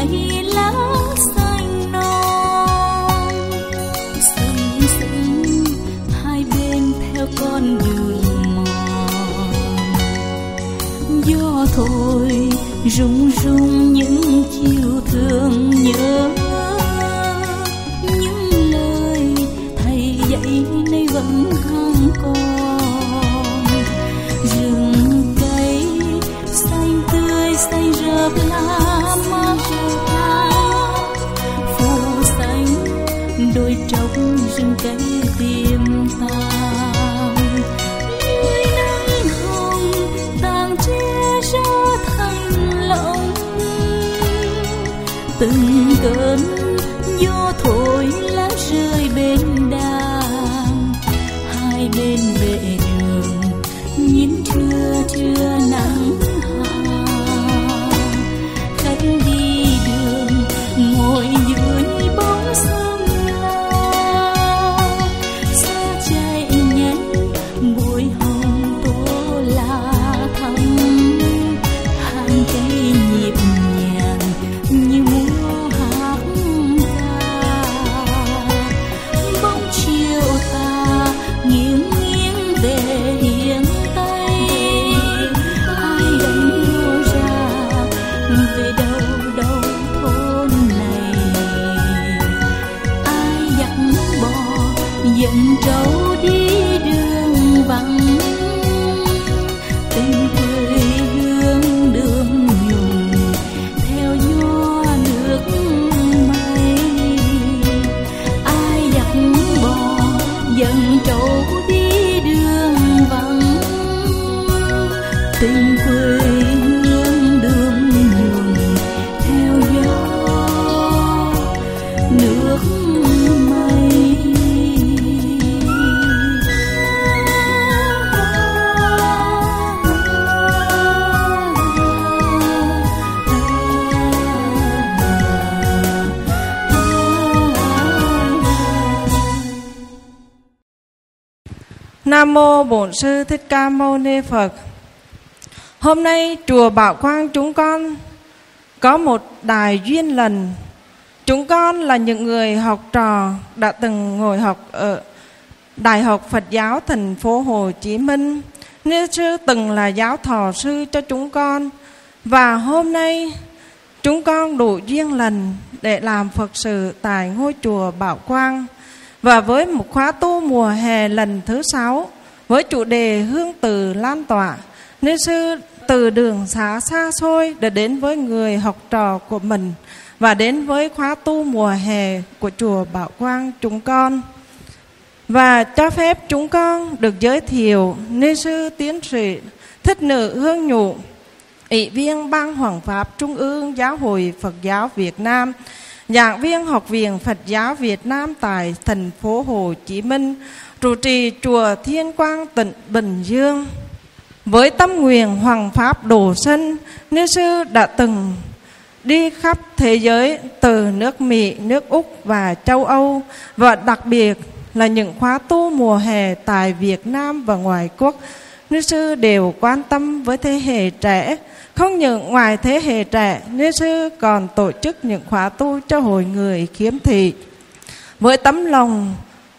dãy lá xanh non, sừng sững hai bên theo con đường mòn. Gió thổi rung rung những chiều thương nhớ, những lời thầy dạy nay vẫn không còn. Rừng cây xanh tươi xanh rợp lá mát phủ xanh đôi trọc rừng cây tiềm tàng. Lưới nắng hồng tàng che ra thành lòng, từng cơn gió thổi lá rơi bên đàng. Hai bên vệ đường nhìn trưa trưa nắng hàng, khách đi đường ngồi dưới bóng sâm la. Xe chạy nhanh bụi hồng tố lá thắm, hàng cây nhịp nhàng như múa hát ca. Bóng chiều tà nghiêng nghiêng về hiên tây, ai đánh đua ra về đâu đâu thôn này. Ai dắt bò dẫn trâu đi đường vắng, tình quê hương đường nhung theo gió nước mây. Ai dắt bò dẫn trâu đi đường vắng, tình quê hương đường nhung theo gió nước mây. Nam mô Bổn Sư Thích Ca Mâu Ni Phật. Hôm nay chùa Bảo Quang chúng con có một đài duyên lành. Chúng con là những người học trò đã từng ngồi học ở Đại học Phật giáo thành phố Hồ Chí Minh. Ni sư từng là giáo thọ sư cho chúng con, và hôm nay chúng con đủ duyên lành để làm Phật sự tại ngôi chùa Bảo Quang. Và với một khóa tu mùa hè lần thứ 6 với chủ đề hương từ lan tỏa, Ni sư từ đường xá xa xôi để đến với người học trò của mình và đến với khóa tu mùa hè của chùa Bảo Quang chúng con. Và cho phép chúng con được giới thiệu Ni sư tiến sĩ Thích Nữ Hương Nhụ, Ủy viên Ban Hoằng pháp Trung ương Giáo hội Phật giáo Việt Nam, giảng viên Học viện Phật giáo Việt Nam tại thành phố Hồ Chí Minh, trụ trì chùa Thiên Quang tỉnh Bình Dương. Với tâm nguyện hoằng pháp độ sinh, Ni sư đã từng đi khắp thế giới từ nước Mỹ, nước Úc và châu Âu, và đặc biệt là những khóa tu mùa hè tại Việt Nam và ngoài quốc. Ni sư đều quan tâm với thế hệ trẻ. Không những ngoài thế hệ trẻ, Ni sư còn tổ chức những khóa tu cho hội người khiếm thị với tấm lòng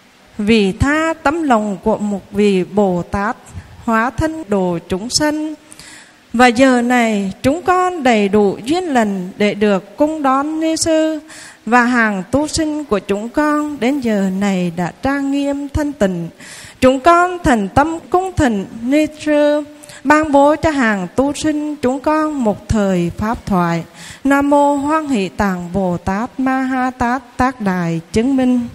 vì tha, tấm lòng của một vị Bồ Tát hóa thân độ chúng sanh. Và giờ này chúng con đầy đủ duyên lành để được cung đón Ni sư, và hàng tu sinh của chúng con đến giờ này đã trang nghiêm thanh tịnh. Chúng con thành tâm cung thỉnh Ni sư ban bố cho hàng tu sinh chúng con một thời pháp thoại. Nam mô Hoan Hỷ Tạng Bồ Tát Ma Ha Tát Tác Đài chứng minh.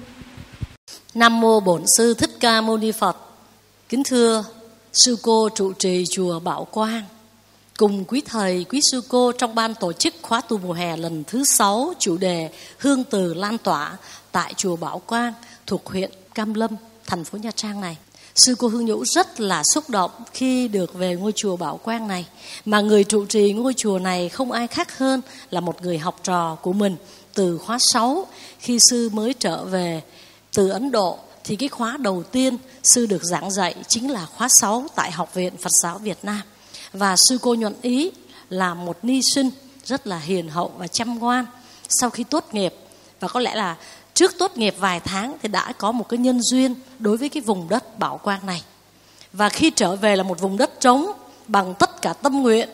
Nam mô Bổn Sư Thích Ca Mâu Ni Phật. Kính thưa sư cô trụ trì chùa Bảo Quang, cùng quý thầy, quý sư cô trong ban tổ chức khóa tu mùa hè lần thứ 6, chủ đề hương từ lan tỏa tại chùa Bảo Quang thuộc huyện Cam Lâm, thành phố Nha Trang này. Sư cô Hương Nhũ rất là xúc động khi được về ngôi chùa Bảo Quang này, mà người trụ trì ngôi chùa này không ai khác hơn là một người học trò của mình từ khóa 6. Khi sư mới trở về từ Ấn Độ thì cái khóa đầu tiên sư được giảng dạy chính là khóa 6 tại Học viện Phật giáo Việt Nam. Và sư cô Nhuận Ý là một ni sinh rất là hiền hậu và chăm ngoan. sau khi tốt nghiệp, và có lẽ là trước tốt nghiệp vài tháng thì đã có một cái nhân duyên đối với cái vùng đất Bảo Quang này. Và khi trở về là một vùng đất trống, bằng tất cả tâm nguyện,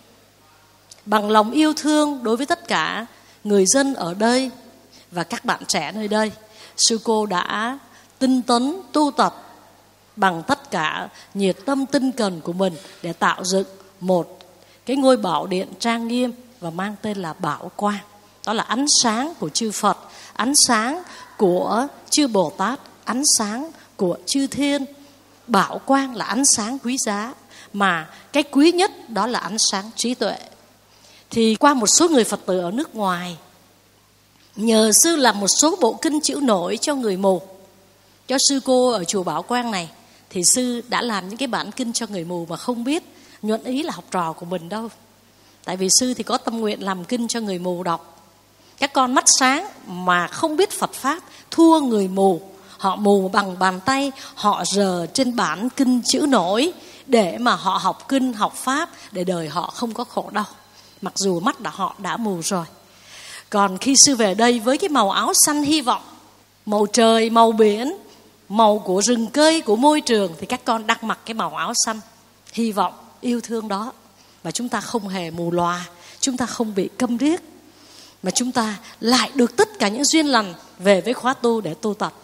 bằng lòng yêu thương đối với tất cả người dân ở đây và các bạn trẻ nơi đây, sư cô đã tinh tấn tu tập bằng tất cả nhiệt tâm tinh cần của mình để tạo dựng một cái ngôi bảo điện trang nghiêm và mang tên là Bảo Quang. Đó là ánh sáng của chư Phật, ánh sáng của chư Bồ Tát, ánh sáng của chư Thiên. Bảo Quang là ánh sáng quý giá, mà cái quý nhất đó là ánh sáng trí tuệ. Thì qua một số người Phật tử ở nước ngoài, nhờ sư làm một số bộ kinh chữ nổi cho người mù, cho sư cô ở chùa Bảo Quang này, thì sư đã làm những cái bản kinh cho người mù mà không biết Nhuận Ý là học trò của mình đâu. Tại vì sư thì có tâm nguyện làm kinh cho người mù đọc. Các con mắt sáng mà không biết Phật Pháp thua người mù. Họ mù bằng bàn tay, họ rờ trên bản kinh chữ nổi để mà họ học kinh, học Pháp, để đời họ không có khổ đau, mặc dù mắt họ đã mù rồi. Còn khi sư về đây với cái màu áo xanh hy vọng, màu trời, màu biển, màu của rừng cây, của môi trường, thì các con đang mặc cái màu áo xanh hy vọng, yêu thương đó. Và chúng ta không hề mù lòa, chúng ta không bị câm điếc, mà chúng ta lại được tất cả những duyên lành về với khóa tu để tu tập.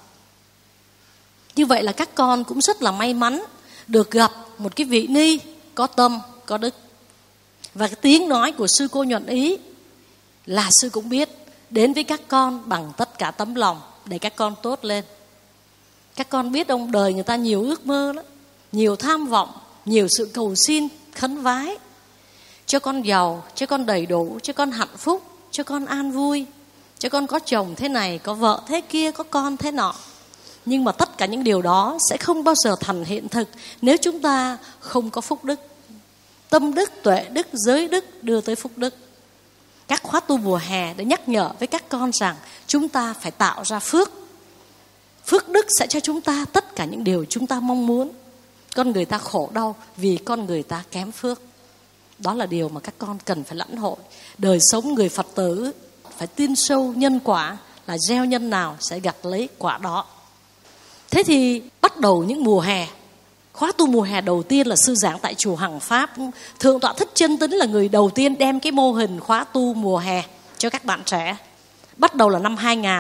Như vậy là các con cũng rất là may mắn được gặp một cái vị ni có tâm, có đức. Và cái tiếng nói của sư cô Nhuận Ý là sư cũng biết đến với các con bằng tất cả tấm lòng để các con tốt lên. Các con biết ông đời người ta nhiều ước mơ lắm, nhiều tham vọng, nhiều sự cầu xin, khấn vái. Cho con giàu, cho con đầy đủ, cho con hạnh phúc, cho con an vui, cho con có chồng thế này, có vợ thế kia, có con thế nọ. Nhưng mà tất cả những điều đó sẽ không bao giờ thành hiện thực nếu chúng ta không có phúc đức. Tâm đức, tuệ đức, giới đức đưa tới phúc đức. Các khóa tu mùa hè để nhắc nhở với các con rằng chúng ta phải tạo ra phước. Phước đức sẽ cho chúng ta tất cả những điều chúng ta mong muốn. Con người ta khổ đau vì con người ta kém phước. Đó là điều mà các con cần phải lãnh hội. Đời sống người Phật tử phải tin sâu nhân quả, là gieo nhân nào sẽ gặt lấy quả đó. Thế thì bắt đầu những mùa hè, khóa tu mùa hè đầu tiên là sư giảng tại chùa Hằng Pháp. Thượng tọa Thích Chân Tín là người đầu tiên đem cái mô hình khóa tu mùa hè cho các bạn trẻ. Bắt đầu là năm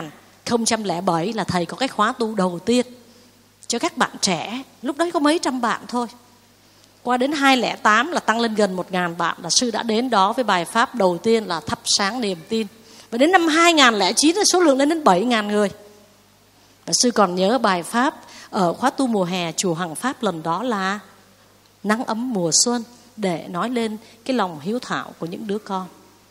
2007 là thầy có cái khóa tu đầu tiên cho các bạn trẻ. Lúc đấy có mấy trăm bạn thôi. Qua đến 2008 là tăng lên gần 1.000 bạn, là sư đã đến đó với bài pháp đầu tiên là thắp sáng niềm tin. Và đến năm 2009 số lượng lên đến 7.000 người. Và sư còn nhớ bài pháp ở khóa tu mùa hè chùa Hằng Pháp lần đó là nắng ấm mùa xuân, để nói lên cái lòng hiếu thảo của những đứa con.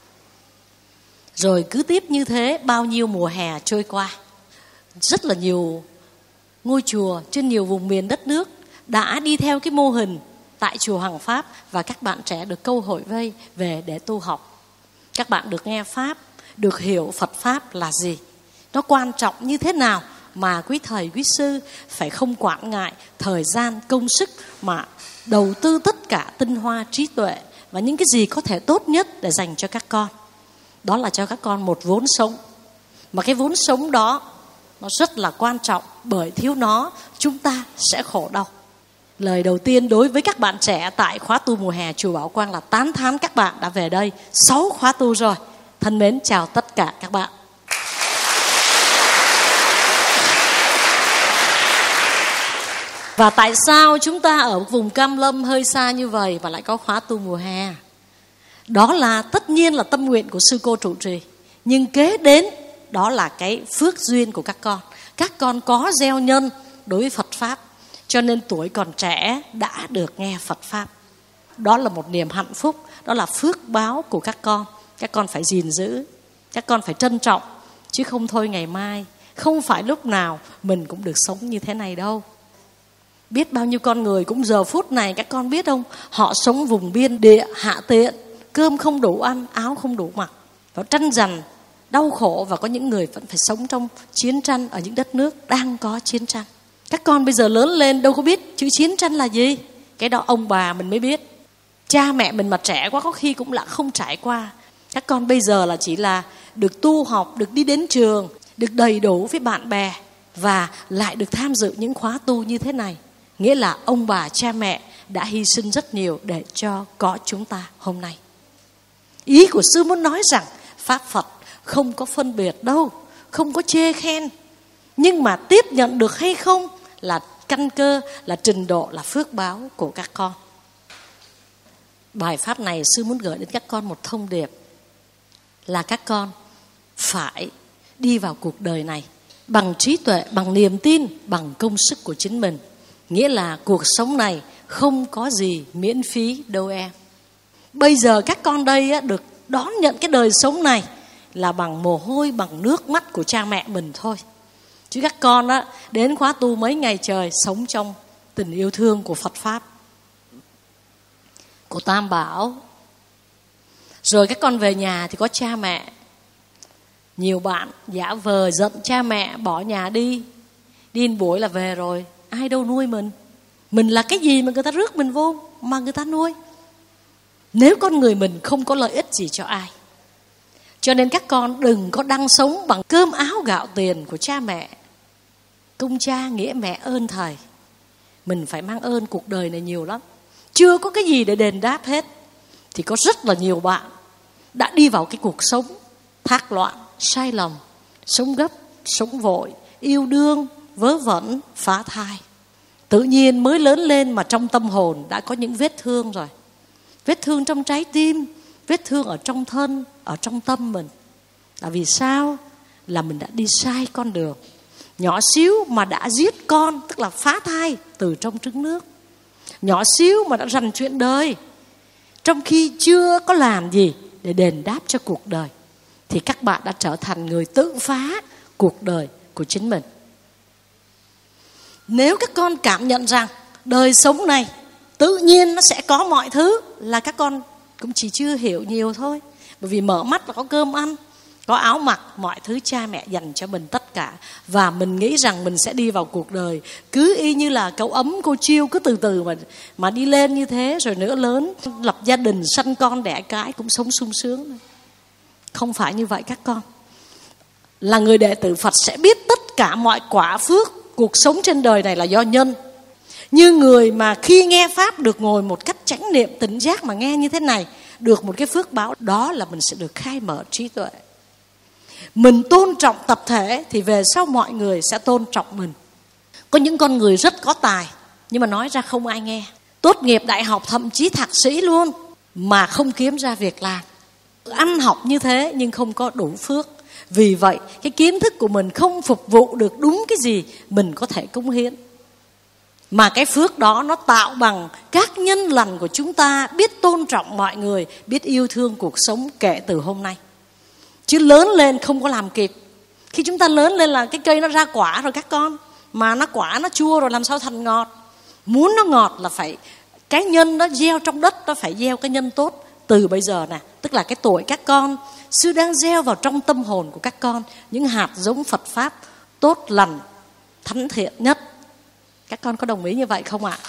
Rồi cứ tiếp như thế, bao nhiêu mùa hè trôi qua. Rất là nhiều ngôi chùa trên nhiều vùng miền đất nước đã đi theo cái mô hình tại chùa Hằng Pháp, và các bạn trẻ được câu hội vây về để tu học. Các bạn được nghe Pháp, được hiểu Phật Pháp là gì, nó quan trọng như thế nào, mà quý thầy, quý sư phải không quản ngại thời gian, công sức mà đầu tư tất cả tinh hoa trí tuệ và những cái gì có thể tốt nhất để dành cho các con. Đó là cho các con một vốn sống. Mà cái vốn sống đó nó rất là quan trọng, bởi thiếu nó chúng ta sẽ khổ đau. Lời đầu tiên đối với các bạn trẻ tại khóa tu mùa hè chùa Bảo Quang là tán thán các bạn đã về đây 6 khóa tu rồi. Thân mến chào tất cả các bạn. Và tại sao chúng ta ở vùng Cam Lâm hơi xa như vậy mà lại có khóa tu mùa hè? Đó là tất nhiên là tâm nguyện của sư cô trụ trì. Nhưng kế đến đó là cái phước duyên của các con. Các con có gieo nhân đối với Phật Pháp, cho nên tuổi còn trẻ đã được nghe Phật Pháp. Đó là một niềm hạnh phúc, đó là phước báo của các con. Các con phải gìn giữ, các con phải trân trọng, chứ không thôi ngày mai không phải lúc nào mình cũng được sống như thế này đâu. Biết bao nhiêu con người cũng giờ phút này, các con biết không, họ sống vùng biên địa hạ tiện, cơm không đủ ăn, áo không đủ mặc, và tranh giành, đau khổ. Và có những người vẫn phải sống trong chiến tranh ở những đất nước đang có chiến tranh. Các con bây giờ lớn lên đâu có biết chữ chiến tranh là gì. Cái đó ông bà mình mới biết. Cha mẹ mình mà trẻ quá có khi cũng là không trải qua. Các con bây giờ là chỉ là được tu học, được đi đến trường, được đầy đủ với bạn bè và lại được tham dự những khóa tu như thế này. Nghĩa là ông bà cha mẹ đã hy sinh rất nhiều để cho có chúng ta hôm nay. Ý của sư muốn nói rằng Pháp Phật không có phân biệt đâu, không có chê khen. Nhưng mà tiếp nhận được hay không là căn cơ, là trình độ, là phước báo của các con. Bài pháp này sư muốn gửi đến các con một thông điệp là các con phải đi vào cuộc đời này bằng trí tuệ, bằng niềm tin, bằng công sức của chính mình. Nghĩa là cuộc sống này không có gì miễn phí đâu em. Bây giờ các con đây được đón nhận cái đời sống này là bằng mồ hôi, bằng nước mắt của cha mẹ mình thôi. Chứ các con đến khóa tu mấy ngày trời sống trong tình yêu thương của Phật Pháp, của Tam Bảo. Rồi các con về nhà thì có cha mẹ. Nhiều bạn giả vờ giận cha mẹ bỏ nhà đi một buổi là về rồi. Ai đâu nuôi mình. Mình là cái gì mà người ta rước mình vô mà người ta nuôi. Nếu con người mình không có lợi ích gì cho ai. Cho nên các con đừng có đang sống bằng cơm áo gạo tiền của cha mẹ. Công cha nghĩa mẹ ơn thầy. Mình phải mang ơn, cuộc đời này nhiều lắm. Chưa có cái gì để đền đáp hết. Thì có rất là nhiều bạn đã đi vào cái cuộc sống thác loạn, sai lầm, sống gấp, sống vội, yêu đương, vớ vẩn, phá thai. Tự nhiên mới lớn lên mà trong tâm hồn đã có những vết thương rồi. Vết thương trong trái tim, vết thương ở trong thân, ở trong tâm mình. Là vì sao? Là mình đã đi sai con đường. Nhỏ xíu mà đã giết con, tức là phá thai từ trong trứng nước. Nhỏ xíu mà đã rằn chuyện đời, trong khi chưa có làm gì để đền đáp cho cuộc đời. Thì các bạn đã trở thành người tự phá cuộc đời của chính mình. Nếu các con cảm nhận rằng đời sống này tự nhiên nó sẽ có mọi thứ, là các con cũng chỉ chưa hiểu nhiều thôi. Bởi vì mở mắt là có cơm ăn, có áo mặc, mọi thứ cha mẹ dành cho mình tất cả. Và mình nghĩ rằng mình sẽ đi vào cuộc đời cứ y như là cậu ấm cô chiêu, cứ từ từ mà đi lên như thế. Rồi nữa lớn, lập gia đình, sanh con đẻ cái cũng sống sung sướng. Không phải như vậy các con. Là người đệ tử Phật sẽ biết tất cả mọi quả phước cuộc sống trên đời này là do nhân. Như người mà khi nghe Pháp được ngồi một cách chánh niệm tỉnh giác mà nghe như thế này, được một cái phước báo, đó là mình sẽ được khai mở trí tuệ. Mình tôn trọng tập thể thì về sau mọi người sẽ tôn trọng mình. Có những con người rất có tài nhưng mà nói ra không ai nghe. Tốt nghiệp đại học thậm chí thạc sĩ luôn mà không kiếm ra việc làm. Ăn học như thế nhưng không có đủ phước. Vì vậy cái kiến thức của mình không phục vụ được đúng cái gì mình có thể cống hiến. Mà cái phước đó nó tạo bằng các nhân lành của chúng ta, biết tôn trọng mọi người, biết yêu thương cuộc sống kể từ hôm nay. Chứ lớn lên không có làm kịp. Khi chúng ta lớn lên là cái cây nó ra quả rồi các con. Mà nó quả nó chua rồi làm sao thành ngọt. Muốn nó ngọt là phải cái nhân nó gieo trong đất, nó phải gieo cái nhân tốt từ bây giờ nè. Tức là cái tuổi các con, sư đang gieo vào trong tâm hồn của các con những hạt giống Phật Pháp tốt lành, thánh thiện nhất. Các con có đồng ý như vậy không ạ?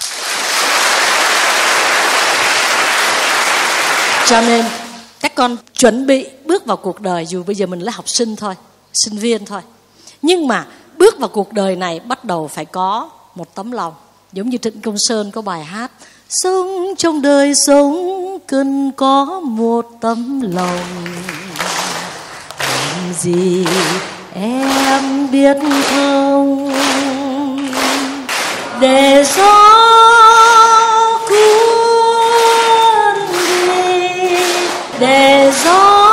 Cho nên các con chuẩn bị bước vào cuộc đời, dù bây giờ mình là học sinh thôi, sinh viên thôi. Nhưng mà bước vào cuộc đời này bắt đầu phải có một tấm lòng. Giống như Trịnh Công Sơn có bài hát: sống trong đời sống cần có một tấm lòng. Làm gì em biết không? Để gió cuốn đi, để gió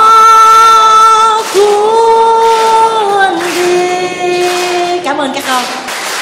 cuốn đi. Cảm ơn các con.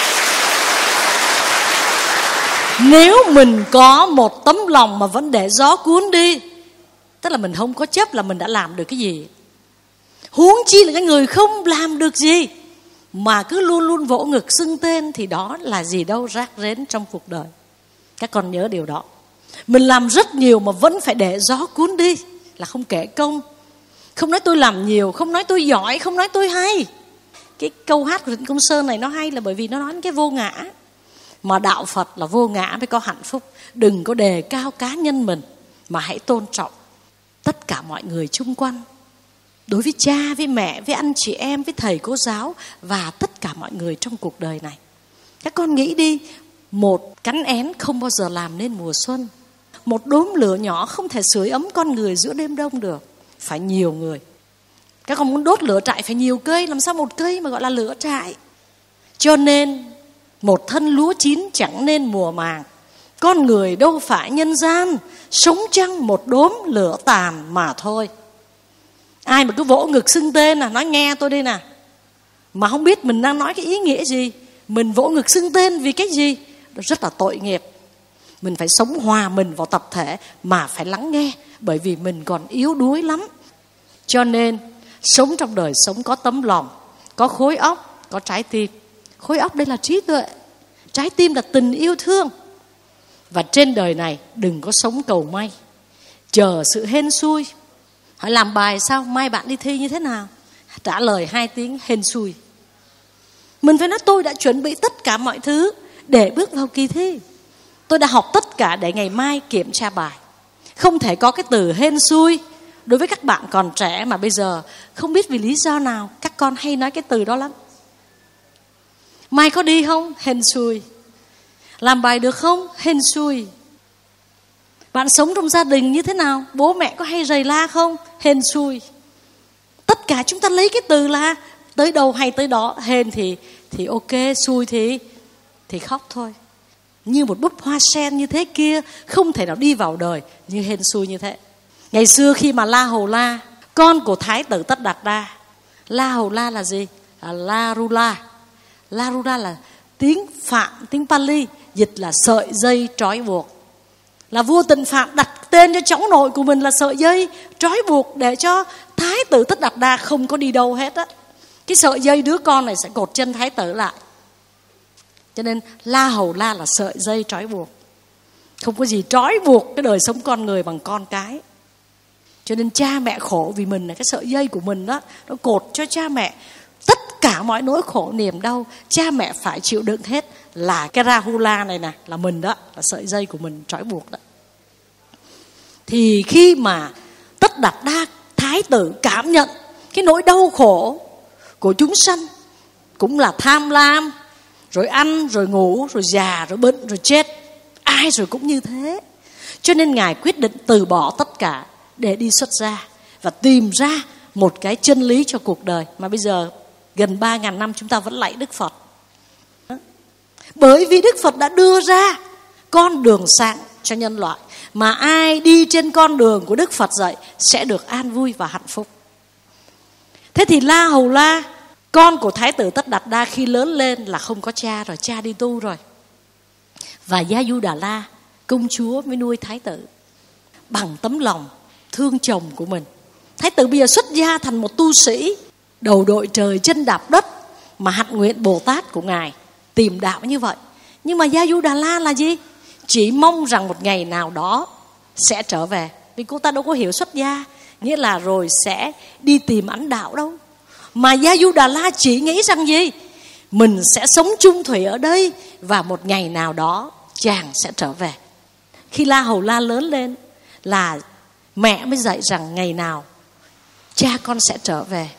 Nếu mình có một tấm lòng mà vẫn để gió cuốn đi, tức là mình không có chấp là mình đã làm được cái gì. Huống chi là cái người không làm được gì mà cứ luôn luôn vỗ ngực xưng tên, thì đó là gì đâu, rác rến trong cuộc đời. Các con nhớ điều đó. Mình làm rất nhiều mà vẫn phải để gió cuốn đi là không kể công. Không nói tôi làm nhiều, không nói tôi giỏi, không nói tôi hay. Cái câu hát của Trịnh Công Sơn này nó hay là bởi vì nó nói đến cái vô ngã. Mà đạo Phật là vô ngã mới có hạnh phúc. Đừng có đề cao cá nhân mình, mà hãy tôn trọng tất cả mọi người chung quanh. đối với cha, với mẹ, với anh chị em, với thầy cô giáo và tất cả mọi người trong cuộc đời này. Các con nghĩ đi, một cánh én không bao giờ làm nên mùa xuân. Một đốm lửa nhỏ không thể sưởi ấm con người giữa đêm đông được. Phải nhiều người. Các con muốn đốt lửa trại phải nhiều cây, làm sao một cây mà gọi là lửa trại. Cho nên một thân lúa chín chẳng nên mùa màng. Con người đâu phải nhân gian, sống chăng một đốm lửa tàn mà thôi. Ai mà cứ vỗ ngực xưng tên nói nghe tôi đây nè, mà không biết mình đang nói cái ý nghĩa gì, mình vỗ ngực xưng tên vì cái gì, đó rất là tội nghiệp. Mình phải sống hòa mình vào tập thể mà phải lắng nghe, bởi vì mình còn yếu đuối lắm. Cho nên sống trong đời sống có tấm lòng, có khối óc, có trái tim. Khối óc đây là trí tuệ, trái tim là tình yêu thương. Và trên đời này đừng có sống cầu may, chờ sự hên xui. Hỏi làm bài sao, mai bạn đi thi như thế nào? Trả lời 2 tiếng hên xui. Mình phải nói tôi đã chuẩn bị tất cả mọi thứ để bước vào kỳ thi. Tôi đã học tất cả để ngày mai kiểm tra bài. Không thể có cái từ hên xui. Đối với các bạn còn trẻ mà bây giờ không biết vì lý do nào các con hay nói cái từ đó lắm. Mai có đi không? Hên xui. Làm bài được không? Hên xui. Bạn sống trong gia đình như thế nào? Bố mẹ có hay rầy la không? Hên xui. Tất cả chúng ta lấy cái từ là tới đâu hay tới đó. Hên thì ok, xui thì khóc thôi. Như một búp hoa sen như thế kia không thể nào đi vào đời như hên xui như thế. Ngày xưa khi mà La Hầu La, con của Thái tử Tất Đạt Đa, La Hầu La là gì? Là La Rula. La Rula là tiếng Phạn, tiếng Pali, dịch là sợi dây trói buộc. Là vua Tịnh Phạn đặt tên cho cháu nội của mình là sợi dây trói buộc để cho Thái tử Tất Đạt Đa không có đi đâu hết á. Cái sợi dây đứa con này sẽ cột chân Thái tử lại. Cho nên La Hầu La là sợi dây trói buộc. Không có gì trói buộc cái đời sống con người bằng con cái. Cho nên cha mẹ khổ vì mình là cái sợi dây của mình đó, nó cột cho cha mẹ tất cả mọi nỗi khổ niềm đau. Cha mẹ phải chịu đựng hết là cái Rahula này nè, là mình đó, là sợi dây của mình trói buộc đó. Thì khi mà Tất Đạt Đa Thái tử cảm nhận cái nỗi đau khổ của chúng sanh, cũng là tham lam, rồi ăn, rồi ngủ, rồi già, rồi bệnh, rồi chết. Ai rồi cũng như thế. Cho nên Ngài quyết định từ bỏ tất cả để đi xuất gia và tìm ra một cái chân lý cho cuộc đời. Mà bây giờ gần 3.000 năm chúng ta vẫn lạy Đức Phật. Bởi vì Đức Phật đã đưa ra con đường sáng cho nhân loại. Mà ai đi trên con đường của Đức Phật dạy sẽ được an vui và hạnh phúc. Thế thì La Hầu La, con của Thái tử Tất Đạt Đa, khi lớn lên là không có cha rồi, cha đi tu rồi. Và Gia Du Đà La, công chúa mới nuôi Thái tử bằng tấm lòng thương chồng của mình. Thái tử bây giờ xuất gia thành một tu sĩ, đầu đội trời chân đạp đất, mà hạnh nguyện Bồ Tát của Ngài tìm đạo như vậy. Nhưng mà Gia Du Đà La là gì? Chỉ mong rằng một ngày nào đó sẽ trở về. Vì cô ta đâu có hiểu xuất gia nghĩa là rồi sẽ đi tìm ánh đạo đâu. Mà Gia Du Đà La chỉ nghĩ rằng gì? Mình sẽ sống chung thủy ở đây và một ngày nào đó chàng sẽ trở về. Khi La Hầu La lớn lên là mẹ mới dạy rằng ngày nào cha con sẽ trở về,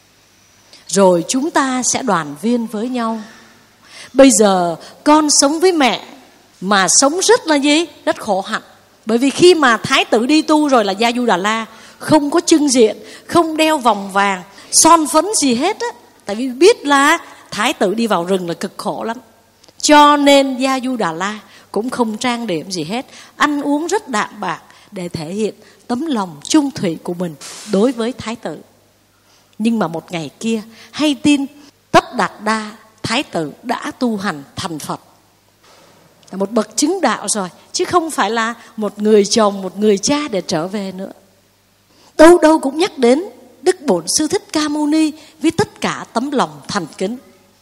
rồi chúng ta sẽ đoàn viên với nhau. Bây giờ con sống với mẹ mà sống rất là gì? Rất khổ hạnh. Bởi vì khi mà Thái tử đi tu rồi là Gia Du Đà La không có trưng diện, không đeo vòng vàng, son phấn gì hết á. Tại vì biết là Thái tử đi vào rừng là cực khổ lắm. Cho nên Gia Du Đà La cũng không trang điểm gì hết, ăn uống rất đạm bạc để thể hiện tấm lòng chung thủy của mình đối với Thái tử. Nhưng mà một ngày kia hay tin Tất Đạt Đa Thái tử đã tu hành thành Phật, là một bậc chứng đạo rồi, chứ không phải là một người chồng, một người cha để trở về nữa. Đâu đâu cũng nhắc đến Đức Bổn Sư Thích Ca Mâu Ni với tất cả tấm lòng thành kính.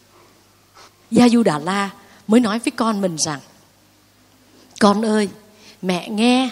Gia Du Đà La mới nói với con mình rằng: con ơi, mẹ nghe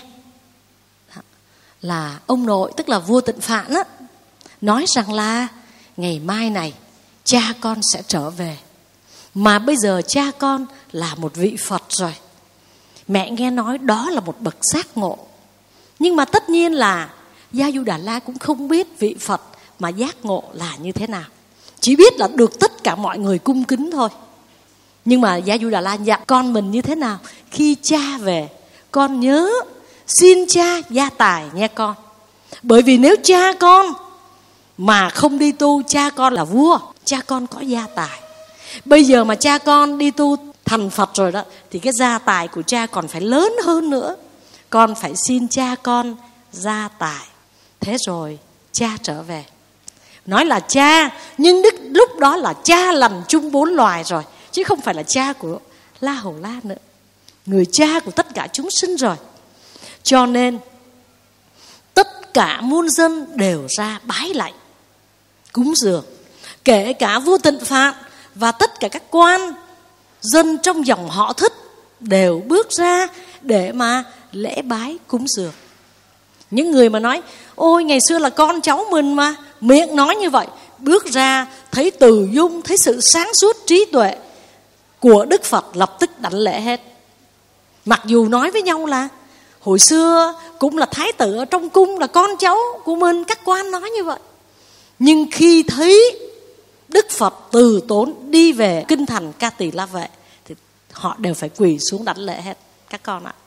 là ông nội, tức là vua Tịnh Phạn á, nói rằng là ngày mai này cha con sẽ trở về. Mà bây giờ cha con là một vị Phật rồi. Mẹ nghe nói đó là một bậc giác ngộ. Nhưng mà tất nhiên là Gia Du Đà La cũng không biết vị Phật mà giác ngộ là như thế nào. Chỉ biết là được tất cả mọi người cung kính thôi. Nhưng mà Gia Du Đà La dặn con mình như thế nào? Khi cha về, con nhớ xin cha gia tài nghe con. Bởi vì nếu cha con mà không đi tu, cha con là vua, cha con có gia tài. Bây giờ mà cha con đi tu thành Phật rồi đó, thì cái gia tài của cha còn phải lớn hơn nữa. Con phải xin cha con gia tài. Thế rồi cha trở về. Nói là cha, nhưng lúc đó là cha lành chung bốn loài rồi, chứ không phải là cha của La Hầu La nữa. Người cha của tất cả chúng sinh rồi. Cho nên tất cả muôn dân đều ra bái lạy, cúng dường. Kể cả vua Tịnh Phạn và tất cả các quan dân trong dòng họ Thích đều bước ra để mà lễ bái cúng dường. Những người mà nói ôi ngày xưa là con cháu mình mà, miệng nói như vậy, bước ra thấy từ dung, thấy sự sáng suốt trí tuệ của Đức Phật, lập tức đảnh lễ hết. Mặc dù nói với nhau là hồi xưa cũng là thái tử ở trong cung, là con cháu của mình, các quan nói như vậy. Nhưng khi thấy Đức Phật từ tốn đi về kinh thành Ca Tỳ La Vệ thì họ đều phải quỳ xuống đảnh lễ hết các con ạ.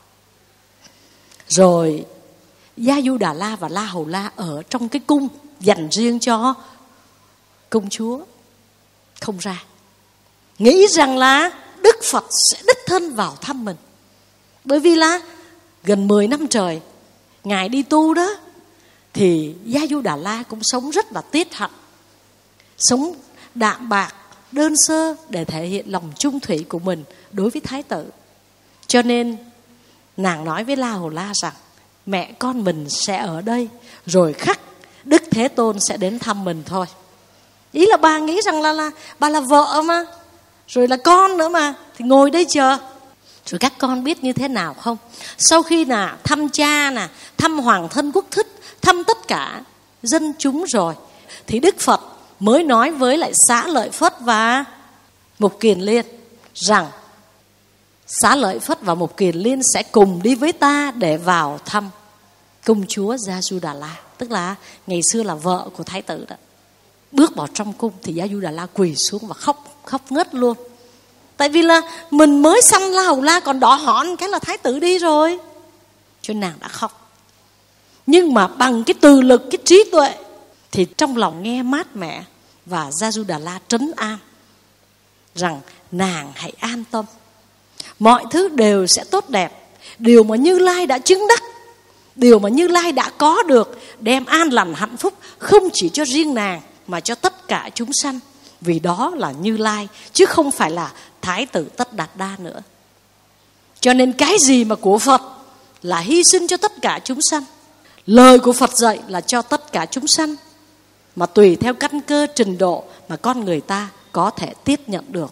Rồi Gia Du Đà La và La Hầu La ở trong cái cung dành riêng cho công chúa, không ra. Nghĩ rằng là Đức Phật sẽ đích thân vào thăm mình. Bởi vì là gần 10 năm trời Ngài đi tu đó, thì Gia Du Đà La cũng sống rất là tiết hạnh, sống đạm bạc, đơn sơ để thể hiện lòng trung thủy của mình đối với thái tử. Cho nên nàng nói với La Hầu La rằng mẹ con mình sẽ ở đây, rồi khắc Đức Thế Tôn sẽ đến thăm mình thôi. Ý là bà nghĩ rằng là bà là vợ mà, rồi là con nữa mà, thì ngồi đây chờ. Rồi các con biết như thế nào không? Sau khi là thăm cha nè, thăm hoàng thân quốc thích, thăm tất cả dân chúng rồi, thì Đức Phật mới nói với lại Xá Lợi Phất và Mục Kiền Liên rằng Xá Lợi Phất và Mục Kiền Liên sẽ cùng đi với ta để vào thăm công chúa Gia Du Đà La, tức là ngày xưa là vợ của thái tử đó. Bước vào trong cung thì Gia Du Đà La quỳ xuống và khóc ngất luôn. Tại vì là mình mới sanh La Hầu La còn đỏ hỏn cái là thái tử đi rồi, cho nàng đã khóc. Nhưng mà bằng cái từ lực, cái trí tuệ thì trong lòng nghe mát mẻ, và Gia Du Đà La trấn an rằng nàng hãy an tâm, mọi thứ đều sẽ tốt đẹp. Điều mà Như Lai đã chứng đắc, điều mà Như Lai đã có được, đem an lành hạnh phúc không chỉ cho riêng nàng mà cho tất cả chúng sanh. Vì đó là Như Lai, chứ không phải là Thái tử Tất Đạt Đa nữa. Cho nên cái gì mà của Phật là hy sinh cho tất cả chúng sanh. Lời của Phật dạy là cho tất cả chúng sanh, mà tùy theo căn cơ trình độ mà con người ta có thể tiếp nhận được.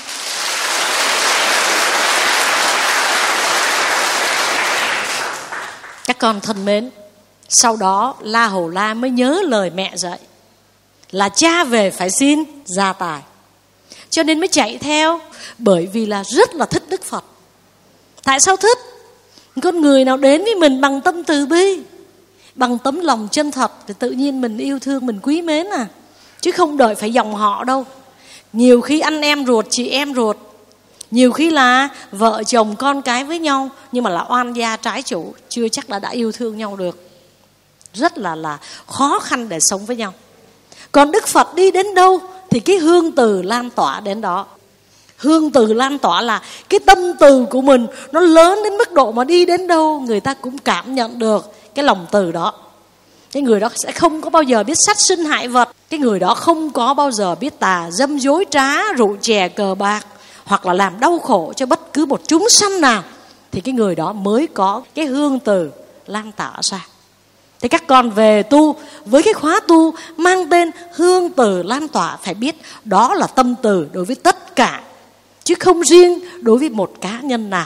Các con thân mến, sau đó La Hầu La mới nhớ lời mẹ dạy là cha về phải xin gia tài, cho nên mới chạy theo. Bởi vì là rất là thích Đức Phật. Tại sao thích? Con người nào đến với mình bằng tâm từ bi, bằng tấm lòng chân thật, thì tự nhiên mình yêu thương, mình quý mến à. Chứ không đợi phải dòng họ đâu. Nhiều khi anh em ruột, chị em ruột, nhiều khi là vợ chồng con cái với nhau, nhưng mà là oan gia trái chủ, chưa chắc đã yêu thương nhau được. Rất là khó khăn để sống với nhau. Còn Đức Phật đi đến đâu thì cái hương từ lan tỏa đến đó. Hương từ lan tỏa là cái tâm từ của mình nó lớn đến mức độ mà đi đến đâu người ta cũng cảm nhận được cái lòng từ đó. Cái người đó sẽ không có bao giờ biết sát sinh hại vật. Cái người đó không có bao giờ biết tà dâm dối trá, rượu chè cờ bạc, hoặc là làm đau khổ cho bất cứ một chúng sanh nào. Thì cái người đó mới có cái hương từ lan tỏa ra. Thế các con về tu với cái khóa tu mang tên hương từ lan tỏa, phải biết đó là tâm từ đối với tất cả, chứ không riêng đối với một cá nhân nào.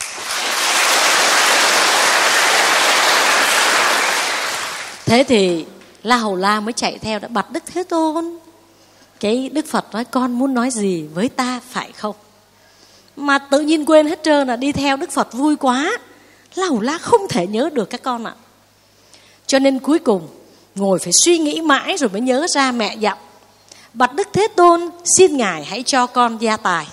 Thế thì La Hầu La mới chạy theo đã bạch Đức Thế Tôn. Cái Đức Phật nói con muốn nói gì với ta phải không? Mà tự nhiên quên hết trơn, là đi theo Đức Phật vui quá. La Hầu La không thể nhớ được các con ạ. Cho nên cuối cùng ngồi phải suy nghĩ mãi rồi mới nhớ ra mẹ dặn: bạch Đức Thế Tôn, xin Ngài hãy cho con gia tài.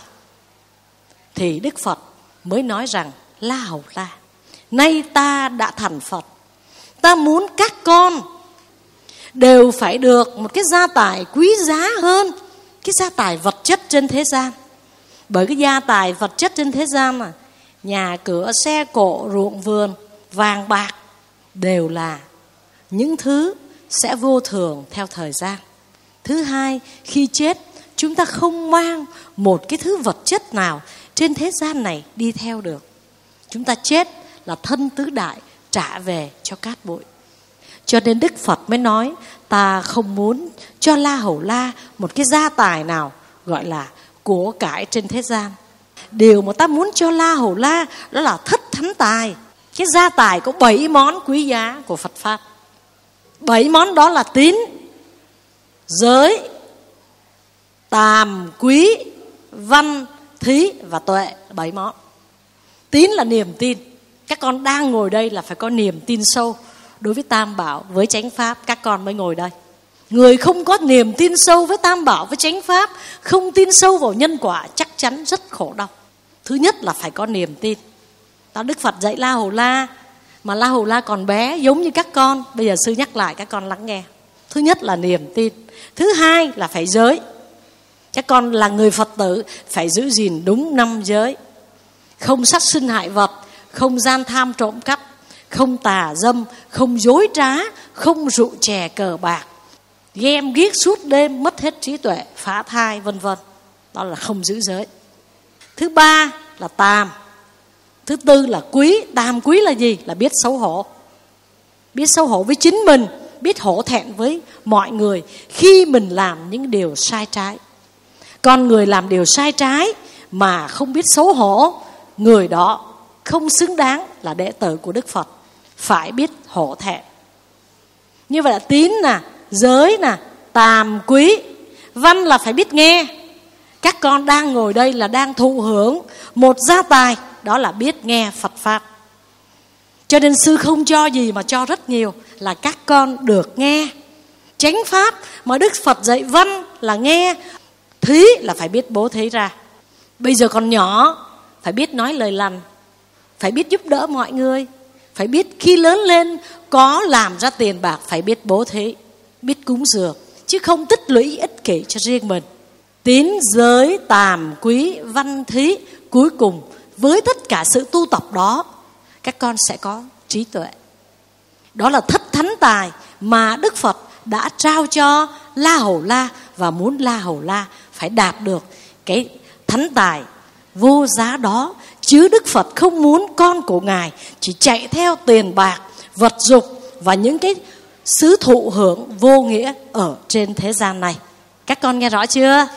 Thì Đức Phật mới nói rằng: La Hầu La, nay ta đã thành Phật, ta muốn các con đều phải được một cái gia tài quý giá hơn cái gia tài vật chất trên thế gian. Bởi cái gia tài vật chất trên thế gian là nhà cửa, xe cộ, ruộng vườn, vàng bạc đều là những thứ sẽ vô thường theo thời gian. Thứ hai, khi chết chúng ta không mang một cái thứ vật chất nào trên thế gian này đi theo được. Chúng ta chết là thân tứ đại trả về cho cát bụi. Cho nên Đức Phật mới nói: ta không muốn cho La Hầu La một cái gia tài nào gọi là của cải trên thế gian. Điều mà ta muốn cho La Hầu La đó là thất thánh tài. Cái gia tài có 7 món quý giá của Phật Pháp. 7 món đó là tín, giới, tàm, quý, văn, thí và tuệ. 7 món. Tín là niềm tin. Các con đang ngồi đây là phải có niềm tin sâu đối với Tam Bảo, với Chánh Pháp, các con mới ngồi đây. Người không có niềm tin sâu với Tam Bảo, với Chánh Pháp, không tin sâu vào nhân quả, chắc chắn rất khổ đau. Thứ nhất là phải có niềm tin. Đức Phật dạy La Hầu La, mà La Hầu La còn bé giống như các con. Bây giờ sư nhắc lại các con lắng nghe. Thứ nhất là niềm tin. Thứ hai là phải giới. Các con là người Phật tử phải giữ gìn đúng 5 giới. Không sát sinh hại vật, không gian tham trộm cắp, không tà dâm, không dối trá, không rượu chè cờ bạc, ghem ghiếc suốt đêm, mất hết trí tuệ, phá thai, vân vân. Đó là không giữ giới. Thứ ba là tàm. Thứ tư là quý. Tàm quý là gì? Là biết xấu hổ. Biết xấu hổ với chính mình, biết hổ thẹn với mọi người khi mình làm những điều sai trái. Con người làm điều sai trái mà không biết xấu hổ, người đó không xứng đáng là đệ tử của Đức Phật. Phải biết hổ thẹn. Như vậy là tín nè, giới nè, tàm, quý. Văn là phải biết nghe. Các con đang ngồi đây là đang thụ hưởng một gia tài, đó là biết nghe Phật Pháp. Cho nên sư không cho gì mà cho rất nhiều, là các con được nghe Chánh Pháp. Mà Đức Phật dạy văn là nghe, thí là phải biết bố thí ra. Bây giờ còn nhỏ phải biết nói lời lành, phải biết giúp đỡ mọi người, phải biết khi lớn lên có làm ra tiền bạc phải biết bố thí, biết cúng dường, chứ không tích lũy ích kỷ cho riêng mình. Tín, giới, tàm, quý, văn, thí. Cuối cùng với tất cả sự tu tập đó, các con sẽ có trí tuệ. Đó là thất thánh tài mà Đức Phật đã trao cho La Hầu La, và muốn La Hầu La phải đạt được cái thánh tài vô giá đó. Chứ Đức Phật không muốn con của Ngài chỉ chạy theo tiền bạc, vật dục và những cái xứ thụ hưởng vô nghĩa ở trên thế gian này. Các con nghe rõ chưa?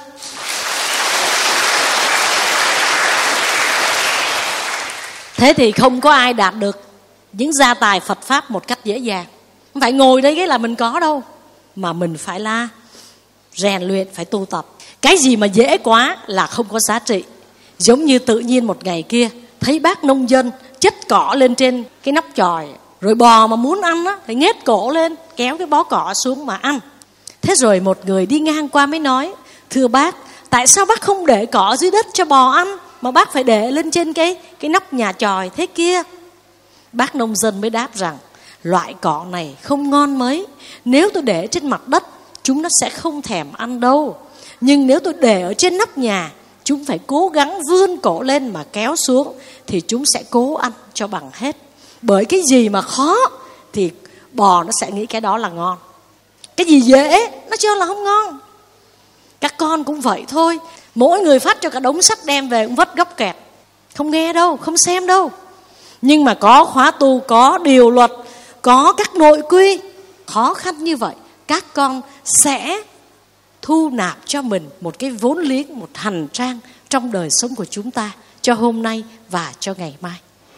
Thế thì không có ai đạt được những gia tài Phật Pháp một cách dễ dàng. Không phải ngồi đây cái là mình có đâu, mà mình phải là rèn luyện, phải tu tập. Cái gì mà dễ quá là không có giá trị. Giống như tự nhiên một ngày kia thấy bác nông dân chất cỏ lên trên cái nắp chòi, rồi bò mà muốn ăn á thì nhét cổ lên, kéo cái bó cỏ xuống mà ăn. Thế rồi một người đi ngang qua mới nói: thưa bác, tại sao bác không để cỏ dưới đất cho bò ăn, mà bác phải để lên trên cái nắp nhà chòi thế kia? Bác nông dân mới đáp rằng: loại cỏ này không ngon mấy, nếu tôi để trên mặt đất chúng nó sẽ không thèm ăn đâu. Nhưng nếu tôi để ở trên nóc nhà, chúng phải cố gắng vươn cổ lên mà kéo xuống, thì chúng sẽ cố ăn cho bằng hết. Bởi cái gì mà khó thì bò nó sẽ nghĩ cái đó là ngon. Cái gì dễ nó cho là không ngon. Các con cũng vậy thôi. Mỗi người phát cho cả đống sách đem về cũng vất góc kẹt, không nghe đâu, không xem đâu. Nhưng mà có khóa tu, có điều luật, có các nội quy khó khăn như vậy, các con sẽ thu nạp cho mình một cái vốn liếng, một hành trang trong đời sống của chúng ta, cho hôm nay và cho ngày mai.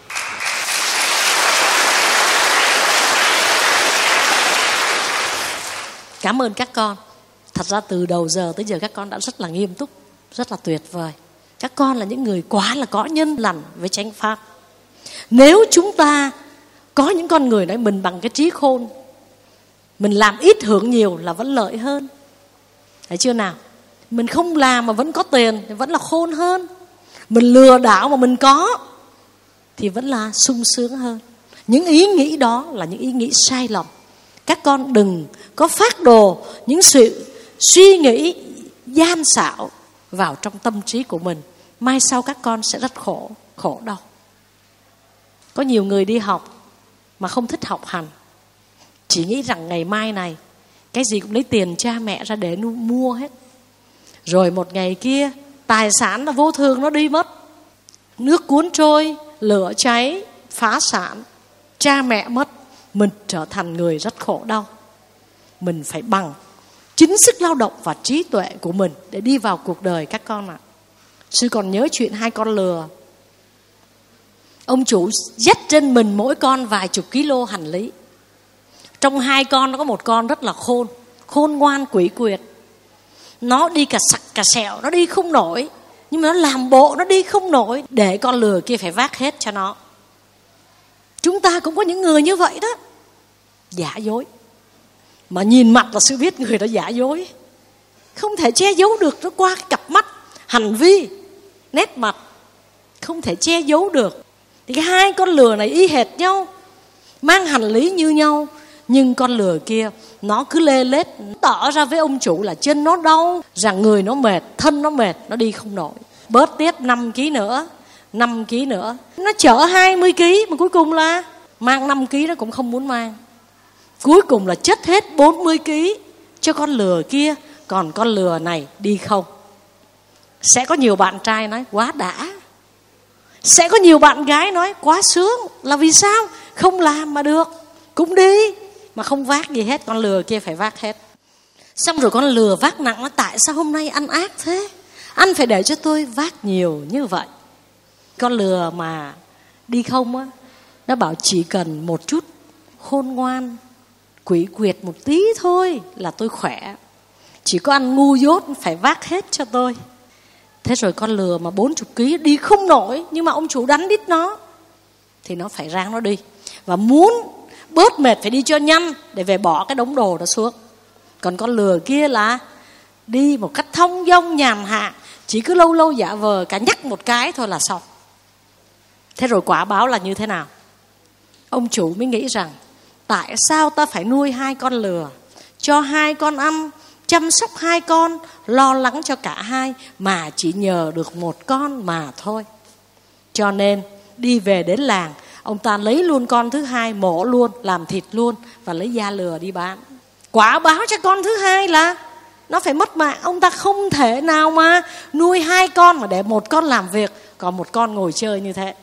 Cảm ơn các con. Thật ra từ đầu giờ tới giờ các con đã rất là nghiêm túc, rất là tuyệt vời. Các con là những người quá là có nhân lành với Chánh Pháp. Nếu chúng ta có những con người nói mình bằng cái trí khôn, Mình làm ít hưởng nhiều là vẫn lợi hơn. Thấy chưa nào? Mình không làm mà vẫn có tiền thì vẫn là khôn hơn. Mình lừa đảo mà mình có thì vẫn là sung sướng hơn. Những ý nghĩ đó là những ý nghĩ sai lầm. Các con đừng có phát đồ những sự suy nghĩ gian xảo vào trong tâm trí của mình. Mai sau các con sẽ rất khổ đau. Có nhiều người đi học mà không thích học hành, chỉ nghĩ rằng ngày mai này cái gì cũng lấy tiền cha mẹ ra để mua hết. Rồi một ngày kia tài sản nó vô thường nó đi mất. Nước cuốn trôi, lửa cháy, phá sản, cha mẹ mất, mình trở thành người rất khổ đau. Mình phải bằng chính sức lao động và trí tuệ của mình để đi vào cuộc đời các con ạ. Sư còn nhớ chuyện 2 con lừa. Ông chủ dắt trên mình mỗi con vài chục kg hành lý. Trong 2 con nó có một con rất là khôn ngoan quỷ quyệt. Nó đi cả sặc cả sẹo, nó đi không nổi, nhưng mà nó làm bộ nó đi không nổi để con lừa kia phải vác hết cho nó. Chúng ta cũng có những người như vậy đó, giả dối. Mà nhìn mặt là sự biết người đó giả dối. Không thể che giấu được, nó qua cái cặp mắt, hành vi, nét mặt, không thể che giấu được. Thì cái 2 con lừa này y hệt nhau, mang hành lý như nhau. Nhưng con lừa kia nó cứ lê lết tỏ ra với ông chủ là chân nó đau, rằng người nó mệt, thân nó mệt, nó đi không nổi. Bớt tiếp 5 kg nữa, 5 kg nữa. Nó chở 20 kg mà cuối cùng là mang 5 kg nó cũng không muốn mang. Cuối cùng là chất hết 40 kg cho con lừa kia, còn con lừa này đi không. Sẽ có nhiều bạn trai nói quá đã, sẽ có nhiều bạn gái nói quá sướng. Là vì sao? Không làm mà được, cũng đi mà không vác gì hết, con lừa kia phải vác hết. Xong rồi con lừa vác nặng nó, tại sao hôm nay ăn ác thế? Anh phải để cho tôi vác nhiều như vậy. Con lừa mà đi không á, nó bảo chỉ cần một chút khôn ngoan quỷ quyệt một tí thôi là tôi khỏe. Chỉ có ăn ngu dốt phải vác hết cho tôi. Thế rồi con lừa mà 40 kg đi không nổi, nhưng mà ông chủ đánh đít nó thì nó phải ráng nó đi. Và muốn bớt mệt phải đi cho nhanh để về bỏ cái đống đồ đó xuống. Còn con lừa kia là đi một cách thông dong nhàn hạ, chỉ cứ lâu lâu giả vờ cả nhắc một cái thôi là xong. Thế rồi quả báo là như thế nào? Ông chủ mới nghĩ rằng tại sao ta phải nuôi 2 con lừa, cho 2 con ăn, chăm sóc 2 con, lo lắng cho cả 2, mà chỉ nhờ được 1 con mà thôi. Cho nên đi về đến làng, ông ta lấy luôn con thứ 2, mổ luôn, làm thịt luôn và lấy da lừa đi bán. Quả báo cho con thứ 2 là nó phải mất mạng. Ông ta không thể nào mà nuôi 2 con mà để 1 con làm việc, còn 1 con ngồi chơi như thế.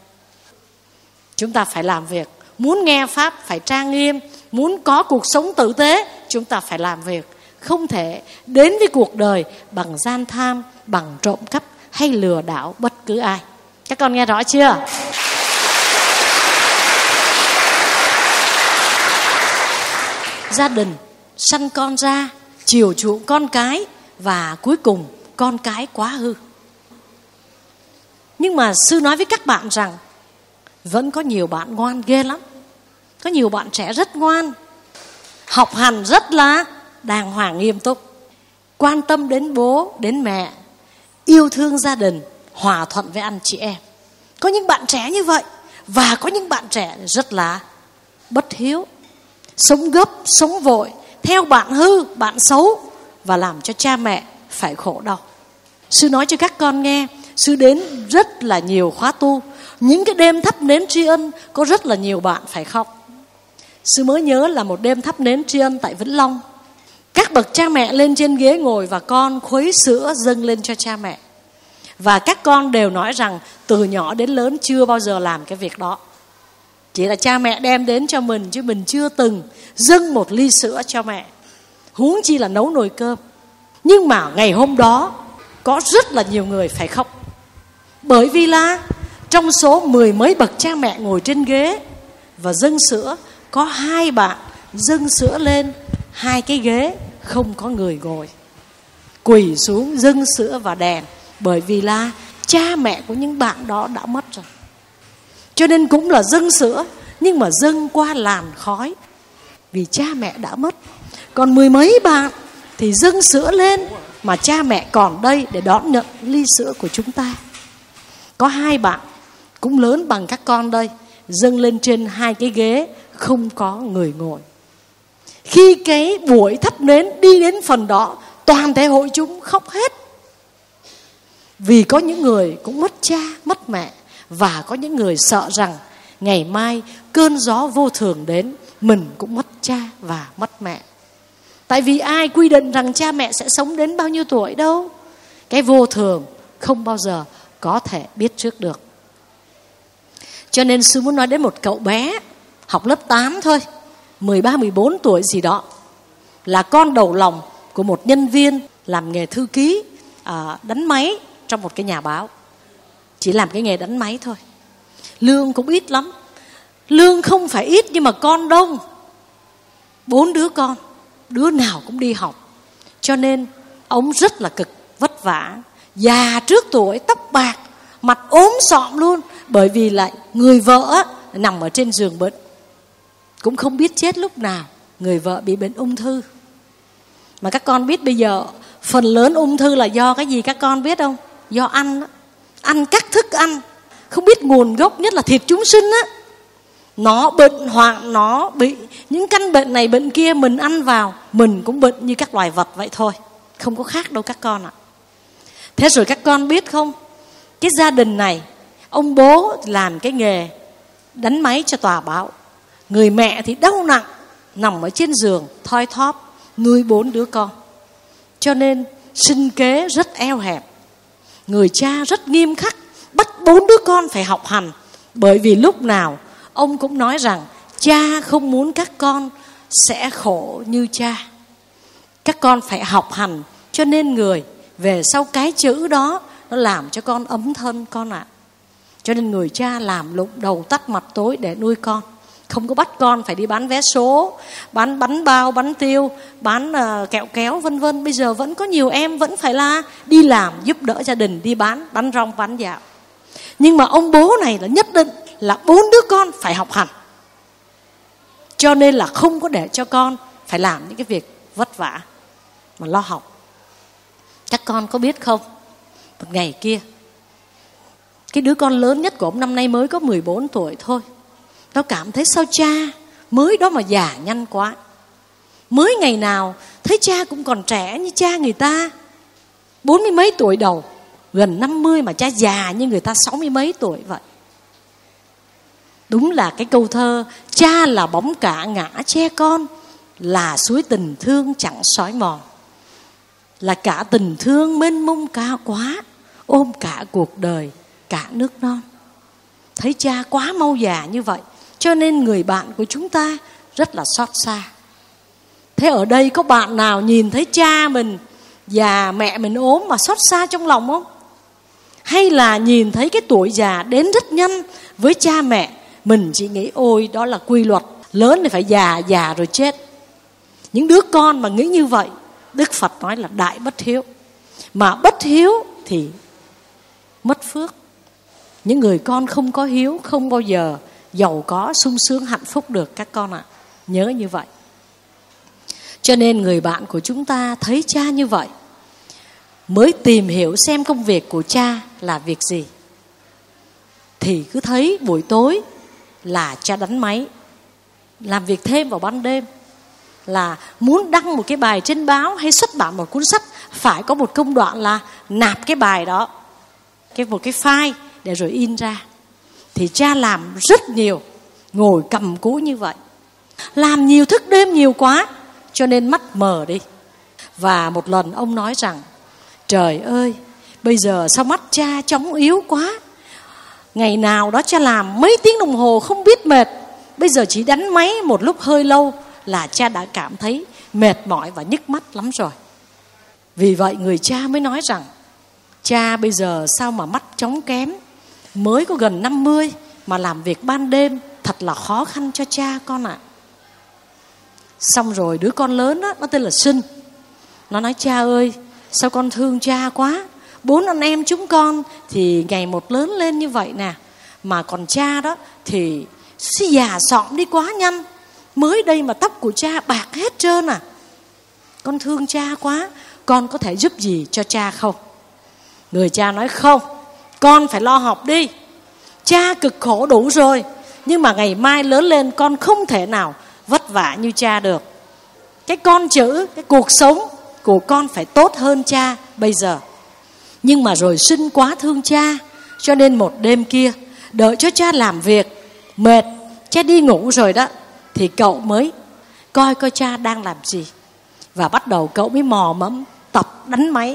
Chúng ta phải làm việc. Muốn nghe Pháp phải trang nghiêm, muốn có cuộc sống tử tế, chúng ta phải làm việc. Không thể đến với cuộc đời bằng gian tham, bằng trộm cắp hay lừa đảo bất cứ ai. Các con nghe rõ chưa? Gia đình sanh con ra, chiều chuộng con cái, và cuối cùng con cái quá hư. Nhưng mà sư nói với các bạn rằng vẫn có nhiều bạn ngoan ghê lắm. Có nhiều bạn trẻ rất ngoan, học hành rất là đàng hoàng nghiêm túc, quan tâm đến bố, đến mẹ, yêu thương gia đình, hòa thuận với anh chị em. Có những bạn trẻ như vậy. Và có những bạn trẻ rất là bất hiếu, sống gấp, sống vội, theo bạn hư, bạn xấu, và làm cho cha mẹ phải khổ đau. Sư nói cho các con nghe, sư đến rất là nhiều khóa tu. Những cái đêm thắp nến tri ân có rất là nhiều bạn phải khóc. Sư mới nhớ là một đêm thắp nến tri ân tại Vĩnh Long. Các bậc cha mẹ lên trên ghế ngồi và con khuấy sữa dâng lên cho cha mẹ. Và các con đều nói rằng từ nhỏ đến lớn chưa bao giờ làm cái việc đó. Chỉ là cha mẹ đem đến cho mình, chứ mình chưa từng dâng một ly sữa cho mẹ, huống chi là nấu nồi cơm. Nhưng mà ngày hôm đó có rất là nhiều người phải khóc. Bởi vì là trong số 10 mấy bậc cha mẹ ngồi trên ghế và dâng sữa, có 2 bạn dâng sữa lên 2 cái ghế không có người ngồi, quỳ xuống dâng sữa và đèn. Bởi vì là cha mẹ của những bạn đó đã mất rồi. Cho nên cũng là dâng sữa, nhưng mà dâng qua làn khói. vì cha mẹ đã mất. Còn mười mấy bạn thì dâng sữa lên mà cha mẹ còn đây để đón nhận ly sữa của chúng ta. Có 2 bạn cũng lớn bằng các con đây, dâng lên trên 2 cái ghế không có người ngồi. Khi cái buổi thắp nến đi đến phần đó, toàn thể hội chúng khóc hết. Vì có những người cũng mất cha, mất mẹ, và có những người sợ rằng ngày mai cơn gió vô thường đến, mình cũng mất cha và mất mẹ. Tại vì ai quy định rằng cha mẹ sẽ sống đến bao nhiêu tuổi đâu. Cái vô thường không bao giờ có thể biết trước được. Cho nên sư muốn nói đến một cậu bé học lớp 8 thôi, 13-14 tuổi gì đó, là con đầu lòng của một nhân viên làm nghề thư ký đánh máy trong một cái nhà báo. Chỉ làm cái nghề đánh máy thôi. Lương cũng ít lắm. Lương không phải ít nhưng mà con đông. 4 đứa con, đứa nào cũng đi học. Cho nên ông rất là cực, vất vả. Già trước tuổi, tóc bạc, mặt ốm sọm luôn. Bởi vì lại người vợ nằm ở trên giường bệnh, cũng không biết chết lúc nào. Người vợ bị bệnh ung thư. Mà các con biết bây giờ phần lớn ung thư là do cái gì các con biết không? Do ăn đó. Ăn các thức ăn không biết nguồn gốc, nhất là thịt chúng sinh á. Nó bệnh hoạn, nó bị những căn bệnh này bệnh kia, mình ăn vào mình cũng bệnh như các loài vật vậy thôi, không có khác đâu các con ạ. Thế rồi các con biết không, cái gia đình này, ông bố làm cái nghề đánh máy cho tòa báo, người mẹ thì đau nặng nằm ở trên giường thoi thóp nuôi 4 đứa con. Cho nên sinh kế rất eo hẹp. Người cha rất nghiêm khắc, bắt 4 đứa con phải học hành. Bởi vì lúc nào ông cũng nói rằng cha không muốn các con sẽ khổ như cha. Các con phải học hành. Cho nên người về sau cái chữ đó nó làm cho con ấm thân con ạ. Cho nên người cha làm lụng đầu tắt mặt tối để nuôi con. Không có bắt con phải đi bán vé số, bán bánh bao, bánh tiêu, bán kẹo kéo vân vân. Bây giờ vẫn có nhiều em vẫn phải là đi làm giúp đỡ gia đình, đi bán rong, bán dạo. Nhưng mà ông bố này là nhất định là 4 đứa con phải học hành. Cho nên là không có để cho con phải làm những cái việc vất vả mà lo học. Các con có biết không, một ngày kia, cái đứa con lớn nhất của ông năm nay mới có 14 tuổi thôi. Nó cảm thấy sao cha mới đó mà già nhanh quá. Mới ngày nào thấy cha cũng còn trẻ như cha người ta 40 mấy tuổi đầu, gần 50 mà cha già như người ta 60 mấy tuổi vậy. Đúng là cái câu thơ cha là bóng cả ngã che con, là suối tình thương chẳng xói mòn. Là cả tình thương mênh mông cao quá, ôm cả cuộc đời, cả nước non. Thấy cha quá mau già như vậy, cho nên người bạn của chúng ta rất là xót xa. Thế ở đây có bạn nào nhìn thấy cha mình già, mẹ mình ốm mà xót xa trong lòng không? Hay là nhìn thấy cái tuổi già đến rất nhanh với cha mẹ, mình chỉ nghĩ ôi đó là quy luật, lớn thì phải già rồi chết. Những đứa con mà nghĩ như vậy, Đức Phật nói là đại bất hiếu. Mà bất hiếu thì mất phước. Những người con không có hiếu không bao giờ giàu có, sung sướng, hạnh phúc được các con ạ. Nhớ như vậy. Cho nên người bạn của chúng ta thấy cha như vậy, mới tìm hiểu xem công việc của cha là việc gì. Thì cứ thấy buổi tối là cha đánh máy, làm việc thêm vào ban đêm. Là muốn đăng một cái bài trên báo hay xuất bản một cuốn sách, phải có một công đoạn là nạp cái bài đó, một cái file để rồi in ra. Thì cha làm rất nhiều, ngồi cầm cúi như vậy, làm nhiều, thức đêm nhiều quá, cho nên mắt mờ đi. Và một lần ông nói rằng trời ơi, bây giờ sao mắt cha chóng yếu quá. Ngày nào đó cha làm mấy tiếng đồng hồ không biết mệt, bây giờ chỉ đánh máy một lúc hơi lâu là cha đã cảm thấy mệt mỏi và nhức mắt lắm rồi. Vì vậy người cha mới nói rằng cha bây giờ sao mà mắt chóng kém, mới có gần 50 mà làm việc ban đêm thật là khó khăn cho cha con ạ. Xong rồi đứa con lớn đó, nó tên là Sinh, nó nói cha ơi, sao con thương cha quá. 4 anh em chúng con thì ngày một lớn lên như vậy nè, mà còn cha đó thì già sọm đi quá nhanh. mới đây mà tóc của cha bạc hết trơn à. Con thương cha quá, con có thể giúp gì cho cha không? Người cha nói không, con phải lo học đi. Cha cực khổ đủ rồi, nhưng mà ngày mai lớn lên con không thể nào vất vả như cha được. Cái con chữ, cái cuộc sống của con phải tốt hơn cha bây giờ. Nhưng mà rồi Sinh quá thương cha, cho nên một đêm kia, đợi cho cha làm việc mệt, cha đi ngủ rồi đó, thì cậu mới coi cha đang làm gì. Và bắt đầu cậu mới mò mẫm tập đánh máy.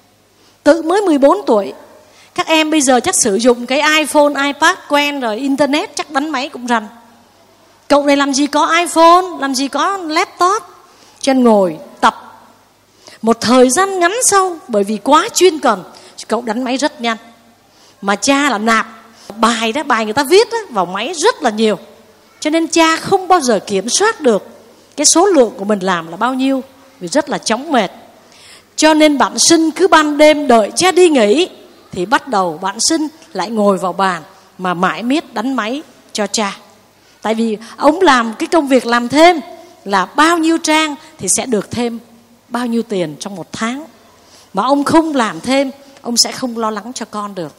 Tự mới 14 tuổi. Các em bây giờ chắc sử dụng cái iPhone, iPad quen rồi, Internet chắc đánh máy cũng rành. Cậu này làm gì có iPhone, làm gì có laptop. Chân ngồi tập. Một thời gian ngắn sau, bởi vì quá chuyên cần, cậu đánh máy rất nhanh. Mà cha là nạp bài đó, bài người ta viết đó, vào máy rất là nhiều. Cho nên cha không bao giờ kiểm soát được cái số lượng của mình làm là bao nhiêu, vì rất là chóng mệt. Cho nên bạn Sinh cứ ban đêm đợi cha đi nghỉ, thì bắt đầu bạn Sinh lại ngồi vào bàn mà mãi miết đánh máy cho cha. Tại vì ông làm cái công việc làm thêm là bao nhiêu trang thì sẽ được thêm bao nhiêu tiền trong một tháng. Mà ông không làm thêm, ông sẽ không lo lắng cho con được.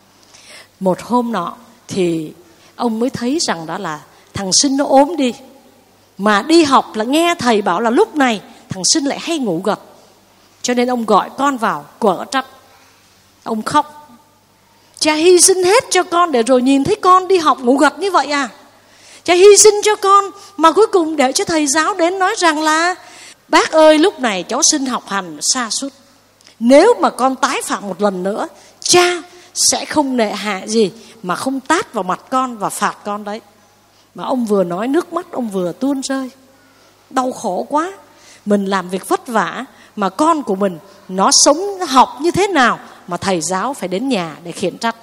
Một hôm nọ thì ông mới thấy rằng đó là thằng Sinh nó ốm đi. Mà đi học là nghe thầy bảo là lúc này thằng Sinh lại hay ngủ gật. Cho nên ông gọi con vào quở trách. Ông khóc. Cha hy sinh hết cho con để rồi nhìn thấy con đi học ngủ gật như vậy à? Cha hy sinh cho con mà cuối cùng để cho thầy giáo đến nói rằng là bác ơi, lúc này cháu Sinh học hành sa sút. Nếu mà con tái phạm một lần nữa, cha sẽ không nệ hạ gì mà không tát vào mặt con và phạt con đấy. Mà ông vừa nói nước mắt ông vừa tuôn rơi. Đau khổ quá. Mình làm việc vất vả mà con của mình nó sống học như thế nào mà thầy giáo phải đến nhà để khiển trách.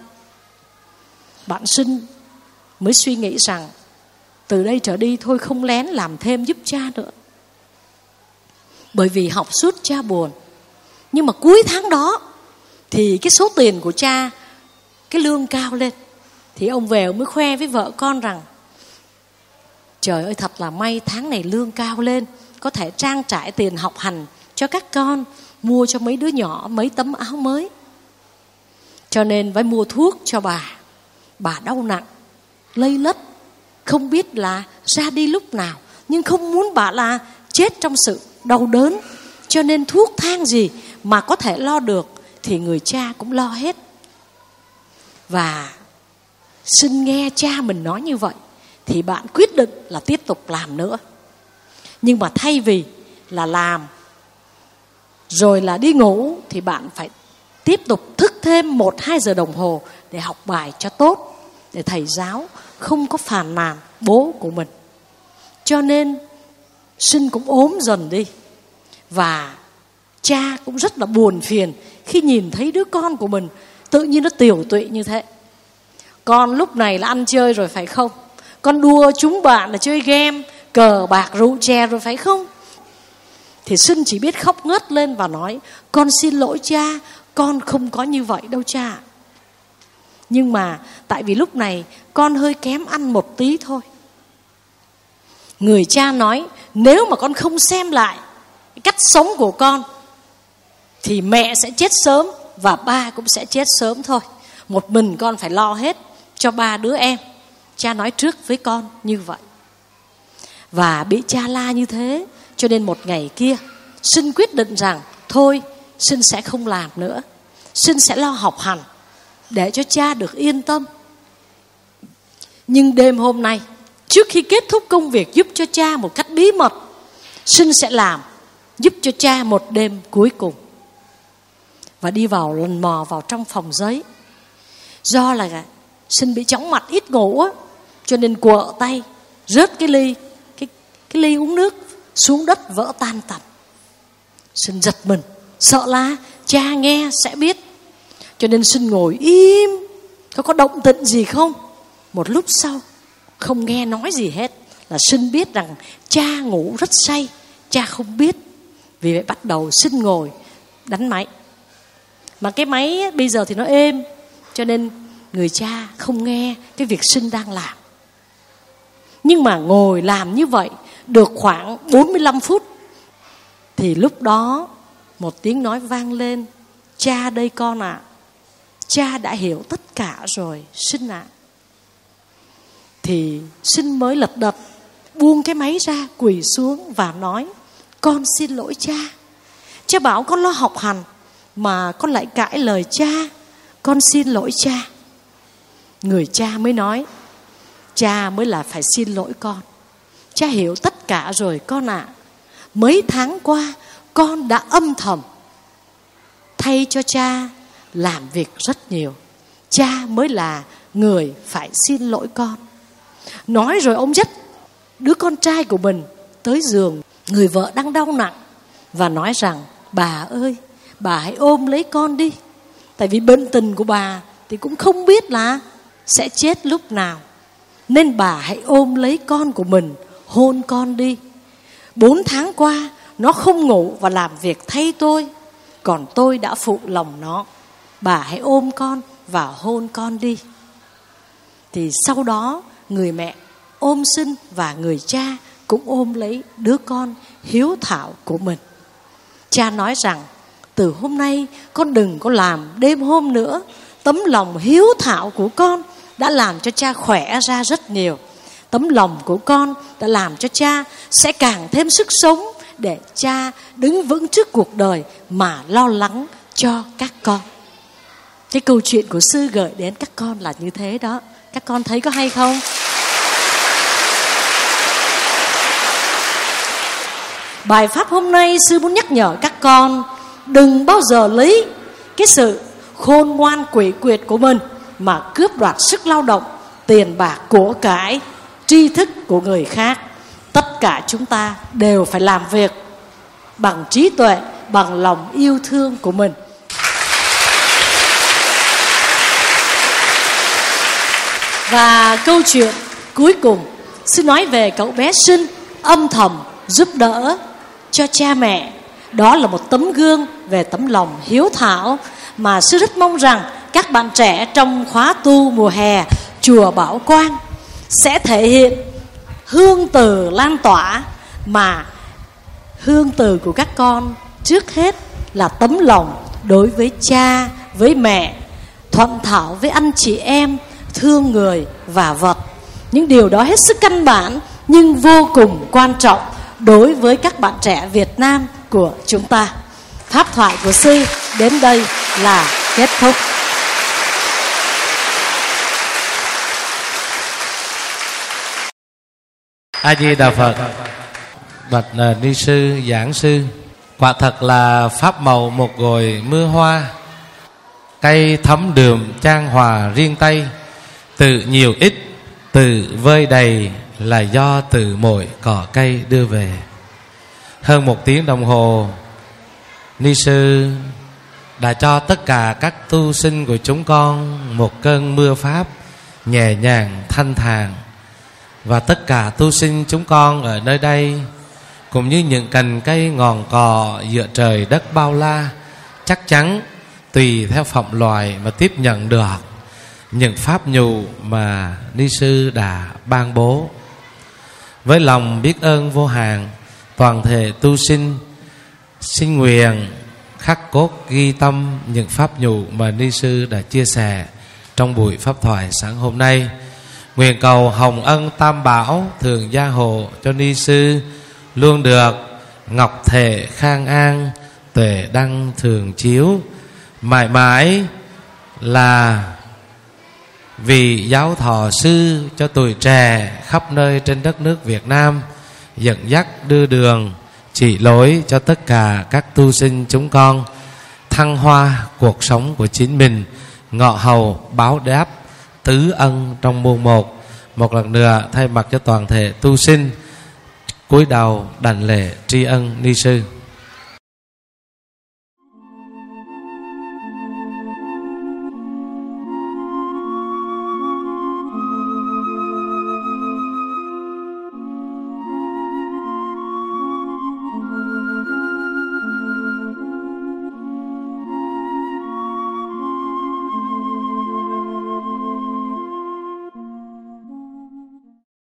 Bạn Sinh mới suy nghĩ rằng từ đây trở đi thôi không lén làm thêm giúp cha nữa. Bởi vì học suốt cha buồn. Nhưng mà cuối tháng đó thì cái số tiền của cha, cái lương cao lên. Thì ông về ông mới khoe với vợ con rằng trời ơi, thật là may tháng này lương cao lên, có thể trang trải tiền học hành cho các con, mua cho mấy đứa nhỏ mấy tấm áo mới. Cho nên phải mua thuốc cho bà đau nặng, lây lất, không biết là ra đi lúc nào, nhưng không muốn bà là chết trong sự đau đớn. Cho nên thuốc thang gì mà có thể lo được thì người cha cũng lo hết. Và Sinh nghe cha mình nói như vậy thì bạn quyết định là tiếp tục làm nữa. Nhưng mà thay vì là làm rồi là đi ngủ thì bạn phải tiếp tục thức thêm 1-2 giờ đồng hồ để học bài cho tốt, để thầy giáo không có phàn nàn bố của mình. Cho nên Sinh cũng ốm dần đi. Và cha cũng rất là buồn phiền khi nhìn thấy đứa con của mình tự nhiên nó tiều tụy như thế. Con lúc này là ăn chơi rồi phải không? Con đua chúng bạn là chơi game, cờ bạc, rượu chè rồi phải không? Thì Sinh chỉ biết khóc ngất lên và nói: con xin lỗi cha, con không có như vậy đâu cha. Nhưng mà tại vì lúc này con hơi kém ăn một tí thôi. Người cha nói: nếu mà con không xem lại cái cách sống của con thì mẹ sẽ chết sớm và ba cũng sẽ chết sớm thôi. Một mình con phải lo hết cho 3 đứa em. Cha nói trước với con như vậy. Và bị cha la như thế, cho nên một ngày kia Sinh quyết định rằng thôi, Sinh sẽ không làm nữa. Sinh sẽ lo học hành để cho cha được yên tâm. Nhưng đêm hôm nay, trước khi kết thúc công việc giúp cho cha một cách bí mật, Sinh sẽ làm giúp cho cha một đêm cuối cùng. Và đi vào lần mò vào trong phòng giấy. Do là Sinh bị chóng mặt ít ngủ á, cho nên quợ tay rớt cái ly uống nước xuống đất vỡ tan tành. Sinh giật mình, sợ là cha nghe sẽ biết. Cho nên Sinh ngồi im, có động tĩnh gì không? Một lúc sau không nghe nói gì hết, là Sinh biết rằng cha ngủ rất say. Cha không biết. Vì vậy bắt đầu Sinh ngồi đánh máy. Mà cái máy bây giờ thì nó êm, cho nên người cha không nghe cái việc Sinh đang làm. Nhưng mà ngồi làm như vậy Được khoảng 45 phút thì lúc đó một tiếng nói vang lên: cha đây con ạ. Cha đã hiểu tất cả rồi Sinh ạ. Thì Sinh mới lật đật buông cái máy ra, quỳ xuống và nói: con xin lỗi cha. Cha bảo con lo học hành mà con lại cãi lời cha. Con xin lỗi cha. Người cha mới nói: cha mới là phải xin lỗi con. Cha hiểu tất cả rồi con ạ. Mấy tháng qua con đã âm thầm thay cho cha làm việc rất nhiều. Cha mới là người phải xin lỗi con. Nói rồi ông dắt đứa con trai của mình tới giường người vợ đang đau nặng và nói rằng: bà ơi, bà hãy ôm lấy con đi. Tại vì bệnh tình của bà thì cũng không biết là sẽ chết lúc nào, nên bà hãy ôm lấy con của mình, hôn con đi. 4 tháng qua nó không ngủ và làm việc thay tôi, còn tôi đã phụ lòng nó. Bà hãy ôm con và hôn con đi. Thì sau đó người mẹ ôm Sinh và người cha cũng ôm lấy đứa con hiếu thảo của mình. Cha nói rằng: từ hôm nay con đừng có làm đêm hôm nữa. Tấm lòng hiếu thảo của con đã làm cho cha khỏe ra rất nhiều. Tấm lòng của con đã làm cho cha sẽ càng thêm sức sống để cha đứng vững trước cuộc đời mà lo lắng cho các con. Cái câu chuyện của sư gửi đến các con là như thế đó. Các con thấy có hay không? Bài pháp hôm nay sư muốn nhắc nhở các con đừng bao giờ lấy cái sự khôn ngoan quỷ quyệt của mình mà cướp đoạt sức lao động, tiền bạc, của cải, tri thức của người khác. Tất cả chúng ta đều phải làm việc bằng trí tuệ, bằng lòng yêu thương của mình. Và câu chuyện cuối cùng, sư nói về cậu bé Sinh âm thầm giúp đỡ cho cha mẹ. Đó là một tấm gương về tấm lòng hiếu thảo mà sư rất mong rằng các bạn trẻ trong khóa tu mùa hè chùa Bảo Quang sẽ thể hiện hương từ lan tỏa. Mà hương từ của các con trước hết là tấm lòng đối với cha, với mẹ, thuận thảo với anh chị em, thương người và vật. Những điều đó hết sức căn bản nhưng vô cùng quan trọng đối với các bạn trẻ Việt Nam của chúng ta. Pháp thoại của sư đến đây là kết thúc. A Di Đà Phật. Bạch ni sư, giảng sư, quả thật là pháp màu một gồi mưa hoa, cây thấm đường chan hòa riêng tay. Từ nhiều ít, từ vơi đầy là do từ mỗi cỏ cây đưa về. Hơn 1 tiếng đồng hồ, ni sư đã cho tất cả các tu sinh của chúng con một cơn mưa pháp nhẹ nhàng thanh thản. Và tất cả tu sinh chúng con ở nơi đây, cũng như những cành cây ngọn cỏ giữa trời đất bao la, chắc chắn tùy theo phẩm loài mà tiếp nhận được những pháp nhủ mà ni sư đã ban bố. Với lòng biết ơn vô hạn, toàn thể tu sinh xin nguyện khắc cốt ghi tâm những pháp nhủ mà ni sư đã chia sẻ trong buổi pháp thoại sáng hôm nay. Nguyện cầu hồng ân tam bảo thường gia hộ cho ni sư luôn được ngọc thể khang an, tuệ đăng thường chiếu, mãi mãi là vì giáo thọ sư cho tuổi trẻ khắp nơi trên đất nước Việt Nam, dẫn dắt đưa đường chỉ lối cho tất cả các tu sinh chúng con thăng hoa cuộc sống của chính mình, ngọ hầu báo đáp tứ ân trong muôn một. Một lần nữa thay mặt cho toàn thể tu sinh cúi đầu đảnh lễ tri ân ni sư.